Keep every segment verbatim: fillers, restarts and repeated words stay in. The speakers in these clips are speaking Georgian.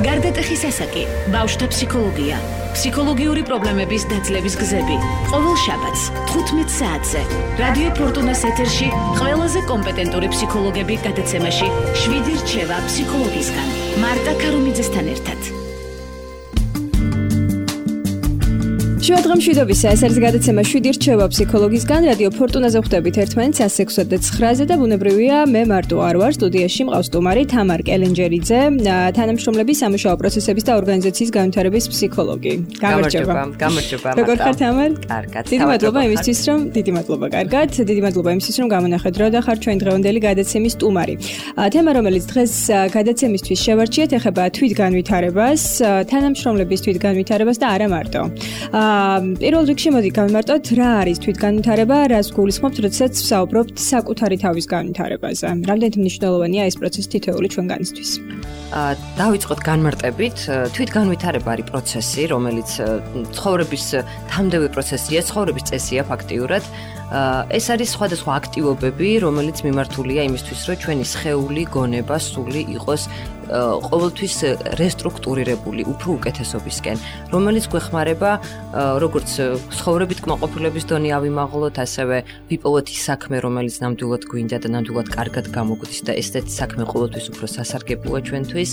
გარდატეხის ასაკი, ბავშვთა ფსიქოლოგია, ფსიქოლოგიური პრობლემების დაძლევის გზები. ყოველ შაბათს თხუთმეტ საათზე რადიო ფორტუნას ეთერში ყველაზე კომპეტენტური ფსიქოლოგები გადაცემაში შვიდი რჩევა ფსიქოლოგისგან. მარტა ქარუმიძესთან ერთად. შვიდდღმშვიდობისა, ეს არის გადაცემა შვიდი რჩევა ფსიქოლოგისგან. რადიო ფორტუნაზე ხვდებით ერთმანეთს ასექვსო და ცხრაზე და ბუნებრივია, მე მარტო არ ვარ, სტუდიაში მყავს სტუმარი თამარ კელენჯერიძე, თანამშრომლები სამუშაო პროცესების და ორგანიზაციის განვითარების ფსიქოლოგი. გამარჯობა. გამარჯობა. როგორ ხარ თამარ? კარგად. დიდი მადლობა იმისთვის, რომ დიდი მადლობა, კარგად. დიდი მადლობა იმისთვის, რომ გამონახეთ დრო და ხარ ჩვენ დღევანდელი გადაცემის სტუმარი. თემა, რომელიც დღეს გადაცემისთვის შევარჩიეთ, ეხება თვითგანვითარებას, თანამშრომლების თვითგანვითარებას და არა მარტო. პირველ რიგში მოდი გავიმარტოთ, რა არის თვითგანვითარება, რას გულისხმობთ, როდესაც ვსაუბრობთ საკუთარი თავის განვითარებაზე. რამდენად მნიშვნელოვანია ეს პროცესი თითოეული ჩვენგანისთვის? დავიწყოთ განმარტებით. თვითგანვითარება არის პროცესი, რომელიც ცხოვრების თამდევი პროცესია, ცხოვრების წესია ფაქტიურად. ეს არის სხვადასხვა აქტივობები, რომელიც მიმართულია იმისთვის, რომ ჩვენი სხეული, გონება, სული იყოს ყოველთვის რესტრუქტურირებული, უფრო უკეთესობისკენ, რომელიც გვეხმარება როგორც ცხოვრებით კმაყოფილების დონე ავიმაღლოთ, ასევე ვიპოვოთ ის საქმე, რომელიც ნამდვილად გვინდა და ნამდვილად კარგად გამოგვდის და ესეთი საქმე ყოველთვის უფრო სასარგებლოა ჩვენთვის.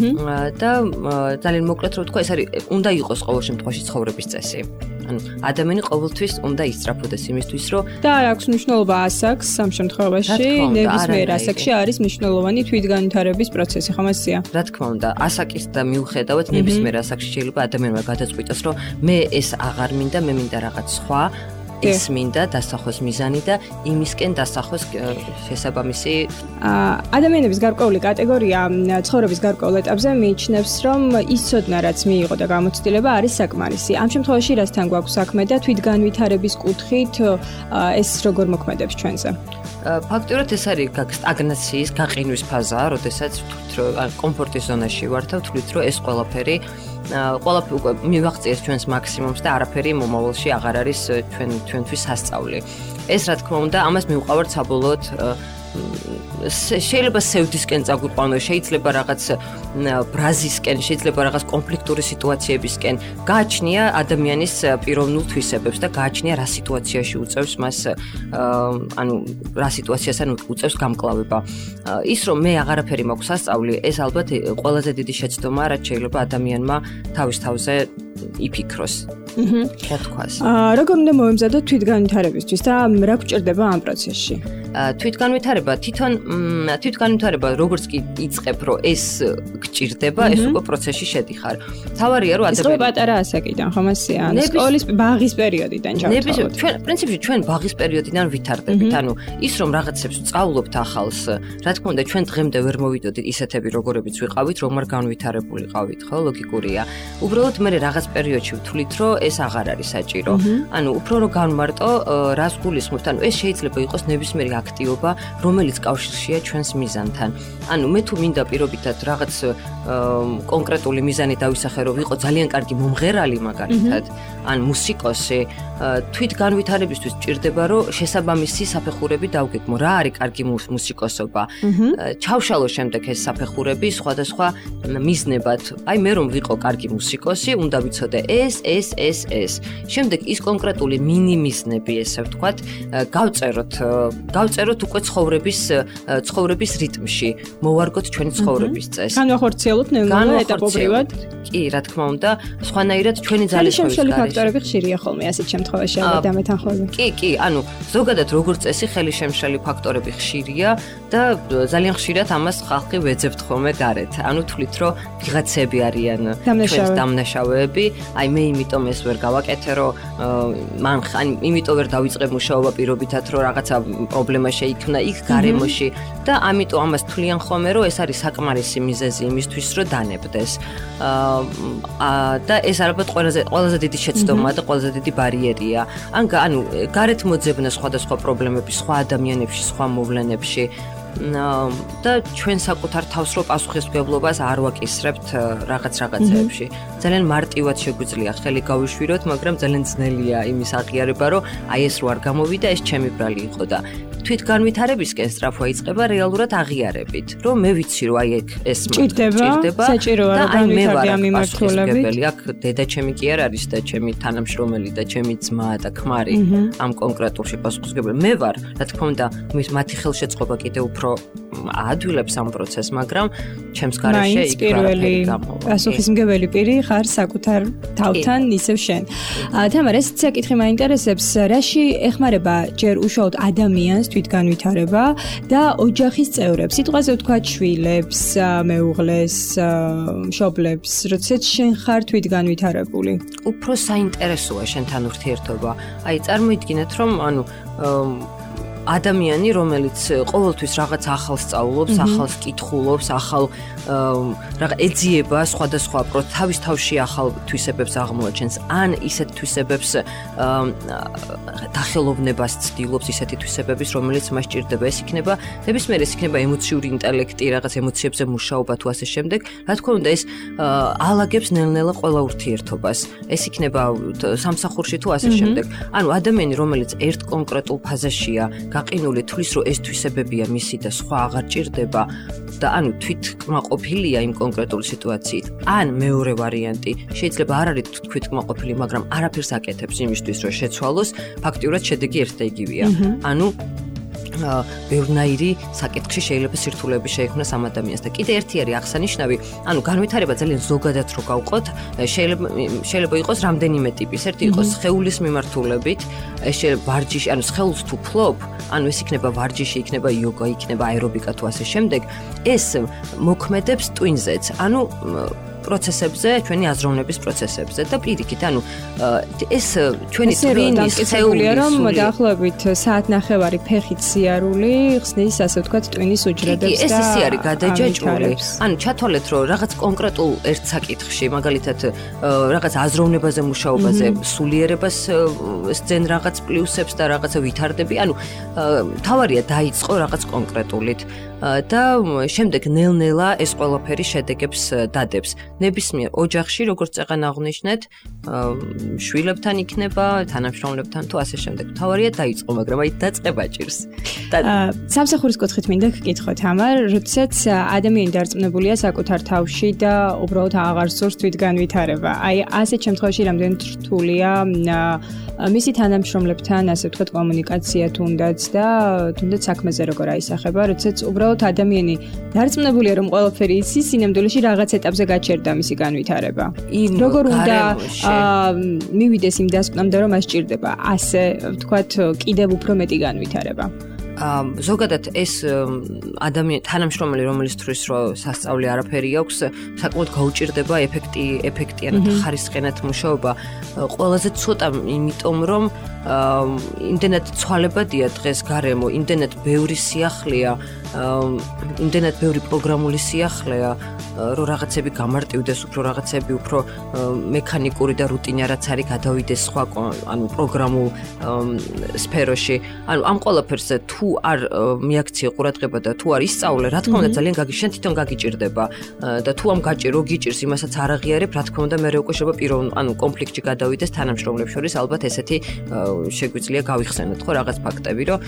და ძალიან მოკლედ რომ ვთქვა, ეს არის უნდა იყოს ყოველ შემთხვევაში ცხოვრების წესი. ანუ ადამიანი ყოველთვის უნდა ისწრაფოდეს იმისთვის, რომ და არ აქვს მნიშვნელობა ასაკს ამ შემთხვევაში, ნებისმიერ ასაკში არის მნიშვნელოვანი თვითგანვითარების პროცესი, ხომ ასეა? რა თქმა უნდა, ასაკის და მიუხედავად ნებისმიერ ასაკში შეიძლება ადამიანმა გადაწყვიტოს, რომ მე ეს აღარ მინდა, მე მინდა რაღაც სხვა. ეს მინდა დასახოს მიზანი და იმისკენ დასახოს შესაბამისი ადამიანების გარკვეული კატეგორია ცხოვრების გარკვეულ ეტაპზე მიიჩნევს, რომ ის ცოდნა, რაც მიიღო და გამოცდილება არის საკმარისი. ამ შემთხვევაში რასთან გვაქვს საქმე და თვითგანვითარების კუთხით ეს როგორ მოქმედებს ჩვენზე? ფაქტობრივად ეს არის სტაგნაციის, გაყინვის ფაზა, როდესაც ვთვლით, რომ კომფორტის ზონაში ვართ და ვთვლით, რომ ეს ყველაფერი ყველაფერი უკვე მივაღწიეს ჩვენს მაქსიმუმს და არაფერი მომავალში აღარ არის ჩვენ ჩვენთვის სასწაული. ეს რა თქმა უნდა, ამას მივყავართ საბოლოოდ შეიძლება სევდისკენ წაგვიყვანო, შეიძლება რაღაც ბრაზისკენ, შეიძლება რაღაც კონფლიქტური სიტუაციებისკენ. გააჩნია ადამიანის პიროვნულ თვისებებს და გააჩნია რა სიტუაციაში უწევს მას, ანუ რა სიტუაციასთან უწევს გამკლავება. ის რომ მე აღარაფერი მაქვს სასწავლი, ეს ალბათ ყველაზე დიდი შეცდომა, რაც შეიძლება ადამიანმა თავის თავზე იფიქროს. აჰა. რა თქვას? როგორ უნდა მოემზადოთ თვითგანვითარებისთვის და რა გვჭირდება ამ პროცესში? თვითგანვითარება თვითონ თვითგანვითარება როგორც კი იწყებ, რომ ეს გჭირდება, ეს უკვე პროცესში შედიხარ. თავარია რომ ადამიანი ის პატარა ასაკიდან, ხომ ასეა? სკოლის ბაღის პერიოდიდან ჩავთვალოთ. ჩვენ პრინციპში ჩვენ ბაღის პერიოდიდან ვითარდებით. ანუ ის რომ რაღაცებს ვსწავლობთ ახალს, რა თქმა უნდა, ჩვენ დღემდე ვერ მოვიდოდით ისეთები, როგორებიც ვიყავით, რომ არ განვითარებულიყავით, ხო, ლოგიკურია. უბრალოდ მე რაღაც პერიოდში ვთვლით, რომ ეს აღარ არის საჭირო. ანუ უფრო რომ განმარტო, რას გულისხმობთ, ანუ ეს შეიძლება იყოს ნებისმიერი აქტივობა, რომელიც კავშირშია ჩვენს მიზანთან. ანუ მე თუ მინდა პირობითად რაღაც კონკრეტული მიზანი დავისახე, რომ ვიყო ძალიან კარგი მომღერალი მაგალითად, ან მუსიკოსი, თვითგანვითარებისთვის ჭირდება, რომ შესაბამისი საფეხურები დავგეგმო. რა არის კარგი მუსიკოსობა? ჩავშალო შემდეგ ეს საფეხურები სხვადასხვა მიზნებად. აი მე რომ ვიყო კარგი მუსიკოსი, უნდა ვიცოდე ეს, ეს, ეს, ეს. შემდეგ ის კონკრეტული მინიმიზნები, ესე ვთქვათ, გავწეროთ, გავწეროთ უკვე ცხოვრების ცხოვრების რიტმში, მოვარგოთ ჩვენი ცხოვრების წესს. განვახორციელოთ ნეურონულ ეტაპობრივად. კი, რა თქმა უნდა, სხვანაირად ჩვენი ძალისხმევის ხელშემშელი ფაქტორები ხშირია ხოლმე ასეთ შემთხვევაში ალბათ დამეთანხმები. კი, კი, ანუ ზოგადად როგორც წესი ხელშემშელი ფაქტორები ხშირია და ძალიან ხშირად ამას ხალხი ვეძებთ ხოლმე გარეთ. ანუ თვლით, რომ ვიღაცები არიან ჩვენს დამნაშავეები, აი მე იმიტომ ეს ვერ გავაკეთე, რომ მან ან იმიტომ ვერ დავიწყებ მუშაობა პირობითად, რომ რაღაცა პრობლემა შეიქმნა იქ გარემოში და ამიტომ ამას თვლიან ხოლმე, რომ ეს არის საკმარისი მიზეზი იმისთვის, რომ დანებდეს. აა და ეს ალბათ ყველაზე ყველაზე დიდი შეცდომა და ყველაზე დიდი ბარიერია. ან ანუ გარეთ მოძებნა სხვადასხვა პრობლემები სხვა ადამიანებში, სხვა მოვლენებში და ჩვენ საკუთარ თავს რო პასუხისმგებლობას არ ვაკისრებთ რაღაც რაღაცეებში. ძალიან მარტივად შეგვიძლია ხელი გავიშვიროთ, მაგრამ ძალიან ძნელია იმის აღიარება, რომ აი ეს რო არ გამოვიდა, ეს ჩემი ბრალი იყო და თვით განვითარებისკენ სწრაფვა იწყება რეალურად აღიარებით, რომ მე ვიცი რომ აი ეს ჭირდება, საჭიროა რომ განვითარდე ამ მიმართულებით. აქ დედაჩემი კი არ არის და ჩემი თანამშრომელი და ჩემი ძმა და ქმარი ამ კონკრეტულში პასუხისმგებელი. მე ვარ, რა თქმა უნდა, მათი ხელშეწყობა კიდევ უფრო აადვილებს ამ პროცესს, მაგრამ ჩემს გარეშე იქ პირველი პასუხისმგებელი პირი ხარ საკუთარ თავთან ისევ შენ. თამარ, ეს საკითხი მაინტერესებს, რაში ეხმარება ჯერ უშუალოდ ადამიანს თვითგანვითარება და ოჯახის წევრებს, სიტყვაზე ვთქვათ შვილებს, მეუღლეს, მშობლებს, როდესაც შენ ხარ თვითგანვითარებული? უფრო საინტერესოა შენთან ურთიერთობა. აი, წარმოიდგინეთ, რომ ანუ ადამიანი, რომელიც ყოველთვის რაღაც ახალს სწავლობს, ახალს კითხულობს, ახალ რაღაც ეძიება სხვადასხვა თავის თავში ახალ თვისებებს აღმოაჩენს, ან ისეთ თვისებებს დახელოვნებას ცდილობს, ისეთი თვისებების, რომელიც მას ჭირდება. ეს იქნება ნებისმიერ ეს იქნება ემოციური ინტელექტი, რაღაც ემოციებზე მუშაობა თუ ასე შემდეგ. რა თქმა უნდა, ეს ალაგებს ნელ-ნელა ყველა ურთიერთობას. ეს იქნება სამსახურში თუ ასე შემდეგ. ანუ ადამიანი, რომელიც ერთ კონკრეტულ ფაზაშია გაყინული თulis რომ ეს თვისებებია მისი და სხვა აღარ ჭირდება და ანუ თვითკმაყოფილია იმ კონკრეტული სიტუაციით. ან მეორე ვარიანტი, შეიძლება არ არის თვითკმაყოფილი, მაგრამ არაფერს აკეთებს იმისთვის, რომ შეცვალოს, ფაქტიურად შედეგი ერთ და იგივეა. ანუ ბევრნაირი საკითხში შეიძლება სირთულეები შეექმნას ამ ადამიანს და კიდე ერთი არის აღსანიშნავი, ანუ განვითარება ძალიან ზოგადად რო გავყოთ, შეიძლება შეიძლება იყოს რამდენიმე ტიპის. ერთი იყოს სხეულის მიმართულებით, ეს შეიძლება ვარჯიში, ანუ სხეულს თუ ფლობ, ანუ ეს იქნება ვარჯიში, იქნება იოგა, იქნება აერობიკა თუ ასე შემდეგ. ეს მოქმედებს ტვინზეც, ანუ პროცესებზე, ჩვენი აზროვნების პროცესებზე და პირიქით, ანუ ეს ჩვენი ტვინის სხეულია, რომ დაახლოებით საათნახევარი ფეხით სიარული ხსნის, ასე ვთქვათ, ტვინის უჯრედებს და ეს ისე არის გადაჯაჭვული. ანუ ჩათვალეთ, რომ რაღაც კონკრეტულ ერთ საკითხში, მაგალითად, რაღაც აზროვნებაზე მუშაობაზე, სულიერებას სცენ რაღაც პლუსებს და რაღაცა ვითარდები, ანუ თავარია დაიწყო რაღაც კონკრეტულით და შემდეგ ნელ-ნელა ეს ყველაფერი შედეგებს დადებს. ნებისმიერ ოჯახში, როგორც წეგან აღნიშნეთ, შვილებთან იქნება, თანამშრომლებთან თუ ასე შემდეგ. თავარია დაიწყო, მაგრამ აი დაწყება ჭირს. სამსახურის კუთხით მინდა გკითხო, თამარ, როდესაც ადამიანი დარწმუნებულია საკუთარ თავში და უბრალოდ აღარ სურს თვითგანვითარება. აი ასეთ შემთხვევაში რამდენად რთულია მისი თანამშრომლებთან, ასე ვთქვათ, კომუნიკაცია თუნდაც და თუნდაც საქმეზე როგორ აისახება, როდესაც უბრალოდ ადამიანი დარწმუნებულია, რომ ყველაფერი იცის, სინამდვილეში რაღაც ეტაპზე გაჩერდა მისი განვითარება. როგორ უნდა მივიდეს იმ დასკვნამდე, რომ მას ჭირდება ასე ვთქვათ, კიდევ უფრო მეტი განვითარება? ზოგადად ეს ადამიანი თანამშრომელი, რომელიც თვლის რომ სასწავლი არაფერი აქვს, საკმაოდ გაუჭირდება ეფექტი, ეფექტიანად ხარისხენად მუშაობა. ყველაზე ცოტა, იმიტომ რომ იმდენად ცვალებადია დღეს გარემო, იმდენად ბევრი სიახლეა, იმდენად ბევრი პროგრამული სიახლეა, რომ რაღაცები გამარტივდეს, უფრო რაღაცები უფრო მექანიკური და რუტინარაც არის გადავიდეს სხვა ანუ პროგრამულ სფეროში. ანუ ამ ყველაფერზე თუ არ მიაქციე ყურადღება და თუ არ ისწავლე, რა თქმა უნდა ძალიან გაგიშენ თვითონ გაგიჭირდება და თუ ამ გაჭირო გიჭირს იმასაც არ აღიარებ, რა თქმა უნდა მე უკვე შეიძლება პიროვნ ანუ კონფლიქტში გადავიდეს თანამშრომლებს შორის, ალბათ ესეთი შეგვიძლია გავიხსენოთ ხო რაღაც ფაქტები, რომ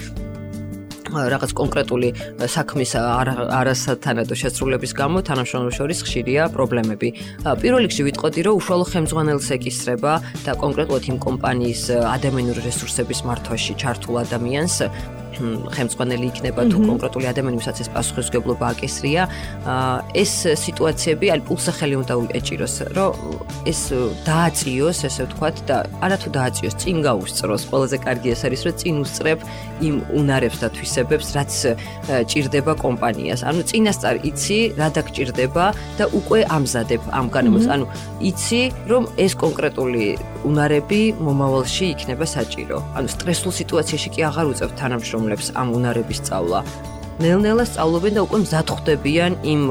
რაღაც კონკრეტული საქმის არასათანადო შესრულების გამო თანამშრომლებს შორის ხშირია პრობლემები. პირველ რიგში ვიტყოდი, რომ უშუალო ხელმძღვანელს ეკისრება და კონკრეტულად იმ კომპანიის ადამიანური რესურსების მართვაში ჩართულ ადამიანს ხელმძღვანელი იქნება თუ კონკრეტული ადამიანებსაც ეს პასუხისმგებლობა აკისრია. ეს სიტუაციები აი პულსახელი უნდა ეჭიროს, რომ ეს დააწიოს, ესე ვთქვათ და არათუ დააწიოს, წინ გაუსწროს. ყველაზე კარგი ეს არის, რომ წინ უსწრებ იმ უნარებს და თვისებებს, რაც ჭირდება კომპანიას. ანუ წინასწარ იცი, რა დაგჭირდება და უკვე ამზადებ ამ განმოს. ანუ იცი, რომ ეს კონკრეტული უნარები მომავალში იქნება საჭირო. ანუ სტრესულ სიტუაციაში კი აღარ უწევ თანამშრომლებს ამ უნარების სწავლა. ნელ-ნელა სწავლობენ და უკვე მზად ხვდებიან იმ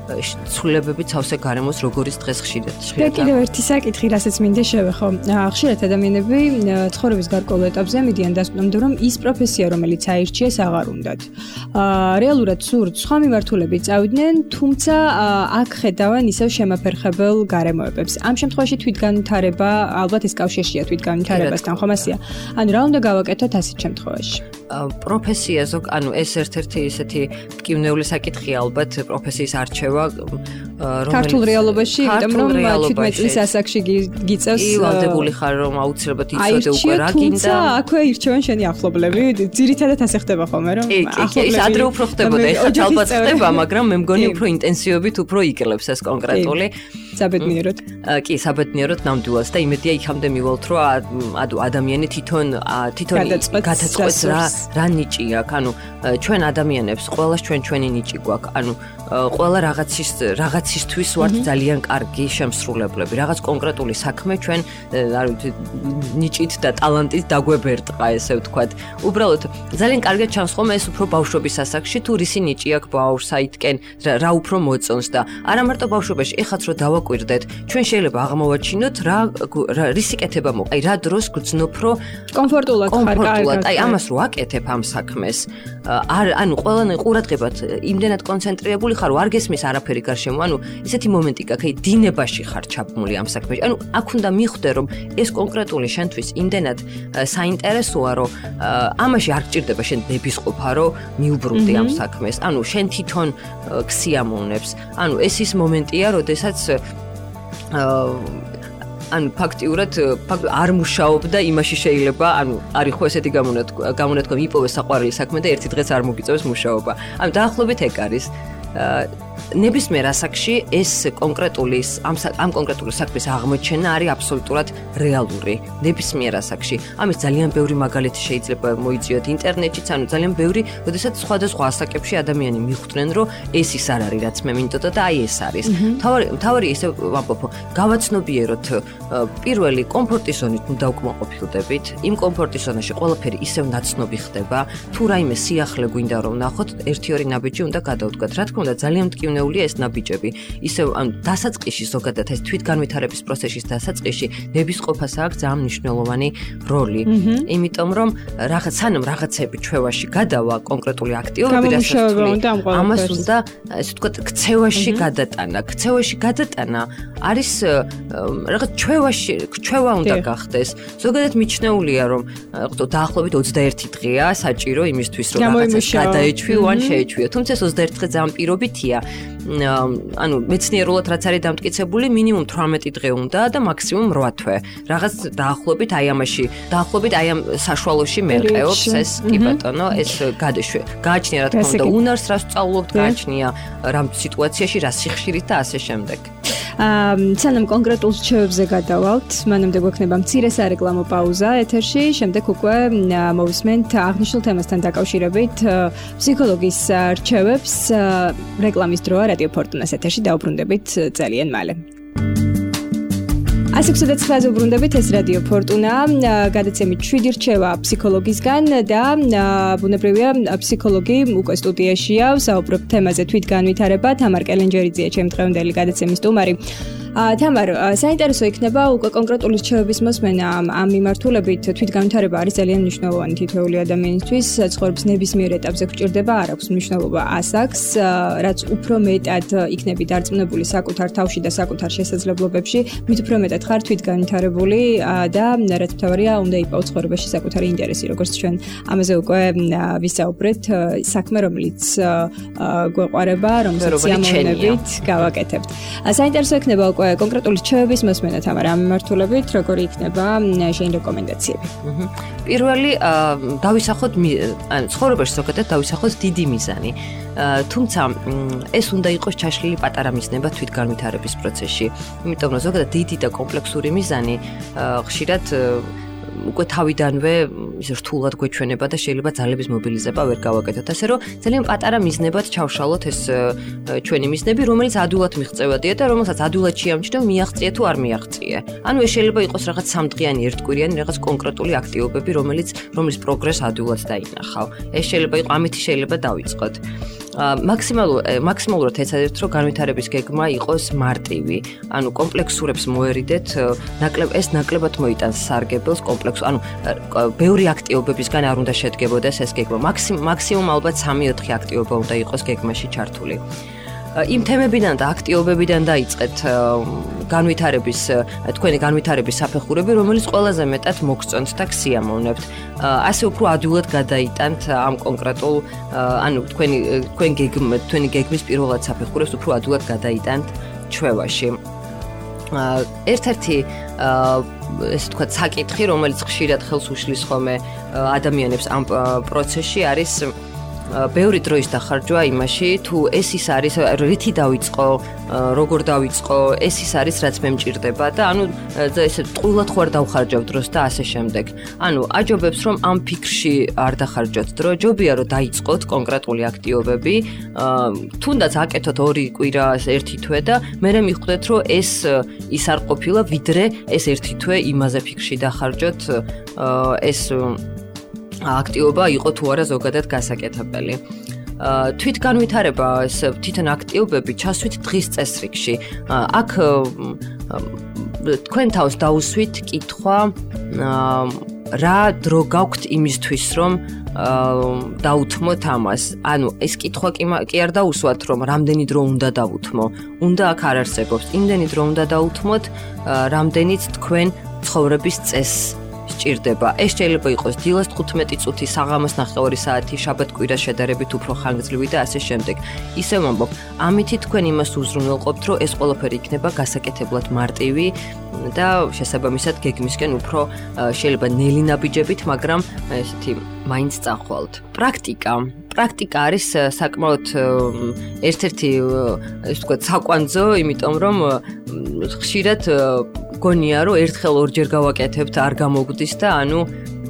ცვლილებებით სავსე გარემოს როგორიც დღეს ხშირად. და კიდევ ერთი საკითხი, რასაც მინდა შევეხო. ხშირად ადამიანები ცხოვრების გარკვეულ ეტაპზე მიდიან დასკვნამდე, რომ ის პროფესია, რომელიც აირჩიეს, აღარ უნდათ. რეალურად სურთ სხვა მიმართულებით წავიდნენ, თუმცა აქ ხედავენ ისევ შემაფერხებელ გარემოებებს. ამ შემთხვევაში თვითგანვითარება, ალბათ ეს კავშირშია თვითგანვითარებასთან, ხომ ასეა? ანუ რა უნდა გავაკეთოთ ასეთ შემთხვევაში? პროფესია ზოგ, ანუ ეს ერთ-ერთი ისეთი მტკივნეული საკითხია ალბათ პროფესიის არჩევა, რომელიც ქართულ რეალობაში, იმიტომ რომ შვიდმეტ წლის ასაკში გიწევს ივალდებული ხარ, რომ აუცილებლად იცოდე უკვე რა გინდა. თუმცა აქვე ირჩევენ შენი ახლობლები, ძირითადად ასე ხდება ხოლმე, რომ ახლობლები. ის ადრე უფრო ხდებოდა, ეხლა ალბათ ხდება, მაგრამ მე მგონი უფრო ინტენსივობით უფრო იკლებს ეს კონკრეტული. საბედნიეროდ. კი, საბედნიეროდ ნამდვილად და იმედია იქამდე მივალთ, რომ ადამიანი თვითონ თვითონ გადაწყვეტს რა რა ნიჭი აქვს. ანუ ჩვენ ადამიანებს ყველას ჩვენ ჩვენი ნიჭი გვაქვს. ანუ ყველა რაღაცის რაღაცისთვის ვართ ძალიან კარგი შემსრულებლები. რაღაც კონკრეტული საქმე ჩვენ ნიჭით და ტალანტით დაგვებერტყა, ესე ვთქვათ. უბრალოდ ძალიან კარგად ჩანს ხოლმე ეს უფრო ბავშვობის ასაკში, თუ რისი ნიჭი აქვს ბავშვს აიტკენ, რა უფრო მოწონს და არა მარტო ბავშვობაში, ეხაც რო დავაკვირდეთ, ჩვენ შეიძლება აღმოვაჩინოთ რა რისი კეთება მოყ. აი რა დროს გძნობ რო კომფორტულად ხარ, კარგად. აი ამას რო აკეთებ ამ საქმეს. არ ანუ ყველანი ყურადღებად იმდენად კონცენტრირებული ხარ, არ გესმის არაფერი გარშემო. ანუ ესეთი მომენტი გაქვს, აი დინებაში ხარ ჩაბმული ამ საქმეში. ანუ აქ უნდა მიხვდე, რომ ეს კონკრეტული შენთვის იმდენად საინტერესოა, რომ ამაში არ გჭირდება შენ ნებისყოფა, რომ მიუბრუნდი ამ საქმეს. ანუ შენ თვითონ ქსიამოვნებს. ანუ ეს ის მომენტია, როდესაც ანუ ფაქტიურად არ მუშაობ და იმაში შეიძლება, ანუ არის ხო ესეთი გამონათქვა, იპოვე საყვარელი საქმე და ერთი დღეც არ მოგიწევს მუშაობა. ანუ დაახლოებით ეგ არის. ნებისმიერ ასაკში ეს კონკრეტული ამ ამ კონკრეტული საქმის აღმოჩენა არის აბსოლუტურად რეალური. ნებისმიერ ასაკში. ამის ძალიან ბევრი მაგალითი შეიძლება მოიწიოთ ინტერნეტშიც, ანუ ძალიან ბევრი, როდესაც სხვადასხვა ასაკებში ადამიანი მიხვდნენ, რომ ეს ის არ არის, რაც მე მინდოდა და აი ეს არის. თავარი თავარი ესე ვამბობ, გავაცნობიეროთ პირველი კომფორტის ზონით ნუ დავკმაყოფილდებით. იმ კომფორტის ზონაში ყველაფერი ისევ ნაცნობი ხდება. თუ რაიმე სიახლე გვინდა რომ ნახოთ, ერთი ორი ნაბიჯი უნდა გადავდგათ. რა თქმა უნდა, ძალიან მტკივნეულია ეს ნაბიჯები. ისევ ან დასაწყისში ზოგადად ეს თვითგანვითარების პროცესის დასაწყისში ნებისყოფას აქვს ძალიან მნიშვნელოვანი როლი. იმიტომ რომ რაღაც სანამ რაღაცები ჩვევაში გადავა კონკრეტული აქტივობები, რასაც ამას უნდა ესე ვთქვათ, ქცევაში გადატანა. ქცევაში გადატანა არის რაღაც ჩვევაში, ჩვევა უნდა გახდეს. ზოგადად მიჩნეულია, რომ დაახლოებით ოცდაერთი დღეა საჭირო იმისთვის, რომ რაღაცას გადაეჩვიო ან შეეჩვიო. თუმცა ეს ოცდაერთი დღე ძალიან პირობითია. ანუ მეცნიერულად რაც არის დამტკიცებული, მინიმუმ თვრამეტი დღე უნდა და მაქსიმუმ რვა თვე. რაღაც დაახლოებით აი ამაში, დაახლოებით აი ამ საშუალოში მერყეობს ეს, კი ბატონო, ეს გადაშვე. გააჩნია რა თქმა უნდა უნარს, რას სწავლობთ, გააჩნია რა სიტუაციაში, რა სიხშირით და ასე შემდეგ. სანამ კონკრეტულ რჩევებზე გადავალთ, მანამდე გვექნება მცირე სარეკლამო პაუზა ეთერში, შემდეგ უკვე მოვისმენთ აღნიშნულ თემასთან დაკავშირებით ფსიქოლოგის რჩევებს. რეკლამის დროა რადიო ფორტუნას ეთერში დაუბრუნდებით ძალიან მალე. ასი ოცდაოთხ ცხრაზე უბრუნდებით, ეს რადიო ფორტუნა, გადაცემით შვიდი რჩევა ფსიქოლოგისგან და ბუნებრივია ფსიქოლოგი უკვე სტუდიაშია, საუბრობ თემაზე თვითგანვითარება, თამარ კელენჯერიძეა ჩემი დღევანდელი გადაცემის სტუმარი. თამარ, საინტერესო იქნება უკვე კონკრეტული რჩევების მოსმენა ამ მიმართულებით. თვითგანვითარება არის ძალიან მნიშვნელოვანი თითოეული ადამიანისთვის, ცხოვრების ნებისმიერ ეტაპზე გვჭირდება, არ აქვს მნიშვნელობა ასაკს, რაც უფრო მეტად იქნები დარწმუნებული საკუთარ თავში და საკუთარ შესაძლებლობებში, მით უფრო მეტად ხარ თვითგანვითარებული და რაც მთავარია, უნდა იპოვო ცხოვრებაში საკუთარი ინტერესი, როგორც ჩვენ ამაზე უკვე ვისაუბრეთ, საქმე რომელიც გვეყვარება, რომელსაც სიამოვნებით გავაკეთებთ. საინტერესო იქნება უკვე კონკრეტული რჩევების მოსმენა თამარ ამ მიმართულებით, როგორი იქნება შენი რეკომენდაციები? პირველი დავისახოთ, ან ცხოვრებაში ზოგადად დავისახოთ დიდი მიზანი. თუმცა ეს უნდა იყოს ჩაშლილი პატარა მიზნება თვითგანვითარების პროცესში. იმიტომ რომ ზოგადად დიდი და კომპლექსური მიზანი ხშირად უკვე თავიდანვე ის რთულად გვეჩვენება და შეიძლება ძალების მობილიზება ვერ გავაკეთოთ. ასე რომ ძალიან პატარა მიზნებად ჩავშალოთ ეს ჩვენი მიზნები, რომელიც ადვილად მიღწევადია და რომელსაც ადვილად შეამჩნევ, მიაღწიე თუ არ მიაღწიე. ანუ ეს შეიძლება იყოს რაღაც სამდღიანი, ერთკვირიანი, რაღაც კონკრეტული აქტივობები, რომელიც რომლის პროგრესს ადვილად დაინახავ. ეს შეიძლება იყოს, ამით შეიძლება დავიწყოთ. მაქსიმალურ მაქსიმალურად ეცადეთ, რომ განვითარების გეგმა იყოს მარტივი. ანუ კომპლექსურებს მოერიდეთ, ნაკლებ ეს ნაკლებად მოიტანს სარგებელს კომპლექს, ანუ ბევრი აქტივობებისგან არ უნდა შედგებოდეს ეს გეგმა. მაქსიმუმ ალბათ სამი-ოთხი აქტივობა უნდა იყოს გეგმაში ჩართული. იმ თემებიდან და აქტივობებიდან დაიწყეთ განვითარების, თქვენი განვითარების საფეხურები, რომელიც ყველაზე მეტად მოგწონთ და გსიამოვნებთ. ასე უფრო ადვილად გადაიტანთ ამ კონკრეტულ, ანუ თქვენი თქვენ გეგმ, თქვენი გეგმის პირველად საფეხურებს უფრო ადვილად გადაიტანთ ჩვევაში. ერთ-ერთი ესე ვთქვათ, საკითხი, რომელიც ხშირად ხელს უშლის ხოლმე ადამიანებს ამ პროცესში არის ბევრი დროის დახარჯვა იმაში, თუ ეს ის არის, რითი დავიწყო, როგორ დავიწყო, ეს ის არის, რაც მე მჭირდება და ანუ ესე ტყუილად ხوار დავხარჯავ დროს და ასე შემდეგ. ანუ აჯობებს, რომ ამ ფიქრში არ დახარჯოთ დრო, ჯობია რომ დაიწყოთ კონკრეტული აქტივობები, თუნდაც აკეთოთ ორი კვირა, ერთი თვე და მერე მიხვდეთ, რომ ეს ის არ ყოფილა, ვიდრე ეს ერთი თვე იმაზე ფიქრში დახარჯოთ, ეს აქტივობა იყო თუ არა ზოგადად გასაკეთებელი. თვით განვითარება, ეს თვითონ აქტივობები ჩასვით დღის წესრიგში. აქ თქვენ თავს დაუსვით კითხვა, რა დრო გაქვთ იმისთვის, რომ დაუთმოთ ამას. ანუ ეს კითხვა კი არ დაუსვათ, რომ რამდენი დრო უნდა დავუთმო. უნდა აქ არ არსებობს. იმდენი დრო უნდა დაუთმოთ, რამდენიც თქვენ ცხოვრების წესს სჭირდება. ეს შეიძლება იყოს დილას თხუთმეტი წუთი, საღამოს ნახევარი საათი, შაბათ-კვირას შედარებით უფრო ხანგრძლივი და ასე შემდეგ. ისე ვამბობ, ამითი თქვენ იმას უზრუნველყოფთ, რომ ეს ყველაფერი იქნება გასაკეთებლად მარტივი და შესაბამისად გეგმისკენ უფრო შეიძლება ნელი ნაბიჯებით, მაგრამ ესეთი მაინც წახვალთ. პრაქტიკა. პრაქტიკა არის საკმაოდ ერთ-ერთი, ესე ვთქვათ, საკვანძო, იმიტომ რომ ხშირად გონია, რომ ერთხელ ორჯერ გავაკეთებთ, არ გამოგვდის და ანუ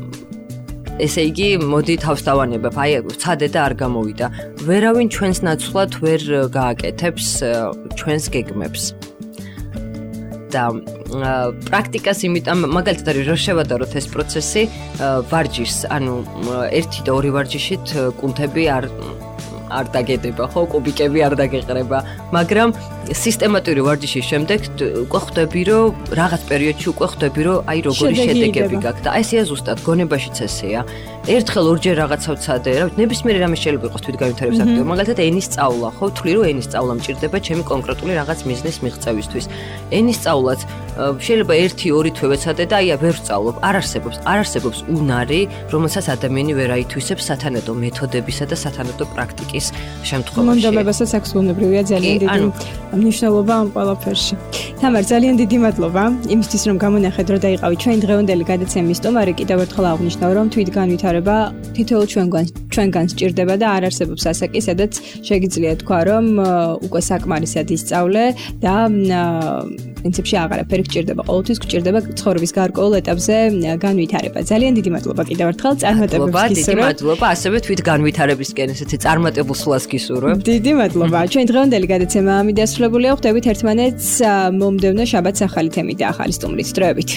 ესე იგი, მოდი თავს დავანებებ, აი, ვცადე და არ გამოვიდა. ვერავინ ჩვენს ნაცვლად ვერ გააკეთებს ჩვენს გეგმებს. და პრაქტიკას იმიტომ მაგალითად არის რომ შევადაროთ ეს პროცესი ვარჯიშს, ანუ ერთი და ორი ვარჯიშით კუნთები არ არ დაგედება, ხო, კუბიკები არ დაგეყრება, მაგრამ სისტემატიური ვარჯიშის შემდეგ უკვე ხვდები, რომ რაღაც პერიოდში უკვე ხვდები, რომ აი როგორი შედეგები გაქვს და ესეა ზუსტად გონებაშიც ესეა. ერთხელ ორჯერ რაღაცა ვცადე, რა ვიცი, ნებისმიერი რამე შეიძლება იყოს თვითგანვითარების აქტივობა, მაგალითად ენის სწავლა, ხო, ვთვლი რომ ენის სწავლა მჭირდება ჩემი კონკრეტული რაღაც მიზნის მიღწევისთვის. ენის სწავლაც შეიძლება ერთი ორი თვე ვეცადე და აი ვერ ვსწავლობ, არ არსებობს, არ არსებობს უნარი, რომელსაც ადამიანი ვერ აითვისებს სათანადო მეთოდებისა და სათანადო პრაქტიკის შემთხვევაში. მონდომებასაც აქვს უნებრივია ძალიან დიდი მნიშვნელობა ამ ყველაფერში. თამარ, ძალიან დიდი მადლობა იმისთვის, რომ გამონახეთ, რომ დაიყავით ჩვენ დღევანდელი გადაცემის სტუმარი. კიდევ ერთხელ აღნიშნავ, რომ თვითგანვითარება თითოეულ ჩვენგან ჩვენგან სჭირდება და არ არსებობს ასაკი, სადაც შეგიძლია თქვა, რომ უკვე საკმარისად ისწავლე და პრინციპში აღარაფერი გჭირდება. ყოველთვის გჭირდება ცხოვრების გარკვეულ ეტაპზე განვითარება. ძალიან დიდი მადლობა კიდევ ერთხელ წარმატებებს გისურვებ. დიდი მადლობა, ასევე თვითგანვითარებისკენ ესეთი წარმატებულ სულას გისურვებ. დიდი მადლობა. ჩვენ დღევანდელი გადაცემა ამით დასრულებულია. ხვდებით ერთმანეთს მომდევნო შაბათს ახალი თემით და ახალი სტუმრით. დროებით.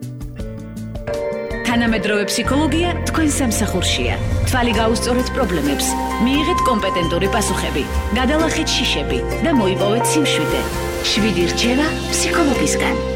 თანამედროვე ფსიქოლოგია თქვენ სამსახურშია. თვალი გაუსწორეთ პრობლემებს, მიიღეთ კომპეტენტური პასუხები, გადალახეთ შიშები და მოიპოვეთ სიმშვიდე. შვიდი რჩევა ფსიქოლოგისგან.